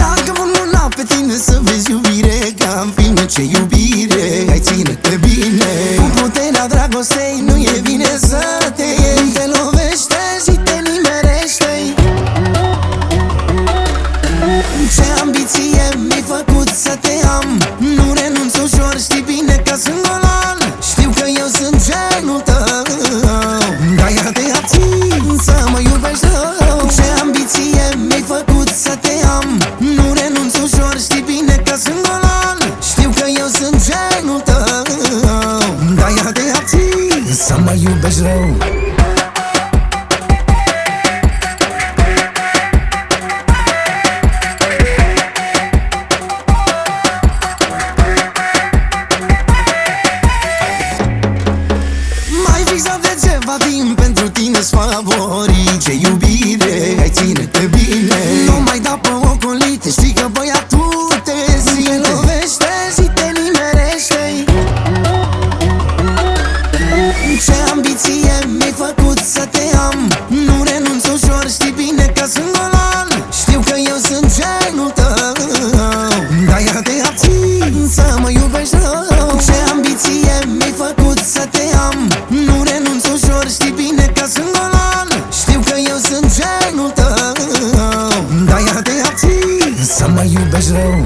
Dacă vom luna pe tine să vezi iubire, ca în filme, ce iubire, hai ține-te bine. Cu puterea dragostei nu e bine să te iei, te lovește și te nimerește. Ce ambiție mi-ai făcut să te am, nu renunț ușor, știi bine că sunt golan. Știu că eu sunt genul tău, dar iar te abțin să mă iubești rău. Ce ambiție mi-ai făcut să te am, nu renunț ușor, știi bine că sunt golan. Știu că eu sunt genul tău, dar iar te abțin să mă iubești rău. Timp pentru tine-s favorii, ce iubire, hai ține-te bine. Nu mai da pe ocolite, știi că băiatul te lovește și te nimerește. Ce ambiție mi-ai făcut să te am, nu renunț ușor, știi bine că sunt golan. Știu că eu sunt genul tău, dar iar te abțin să mă iubești rău. Ce ambiție mi-ai făcut să te am, nu renunț ușor, știi bine că sunt golan. Știu că eu sunt genul tău, dar iar te abțin să mă iubești rău.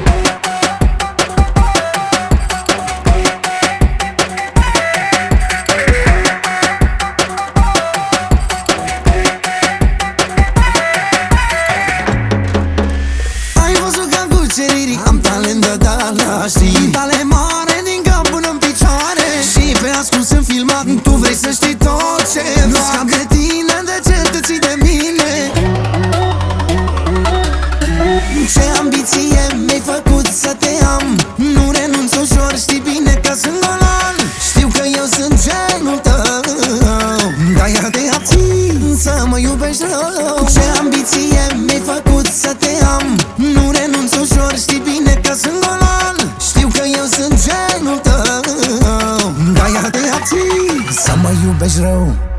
Ai văzut că cu ceriri am talent de dala, știi? Tale mare din cap până în picioare, și pe ascuns sunt filmat, tu vrei să știi tot ce fac. Scap de tine, de ce te ții de mine? Ce ambiție mi-ai făcut să te am, nu renunț ușor, știi bine că sunt golan. Știu că eu sunt genul tău, dar iar te abțin să mă iubești rău. Ce ambiție mi-ai făcut să te am, nu renunț ușor, știi bine că sunt golan. Știu că eu sunt genul tău, dar iar te abțin să mă iubești rău.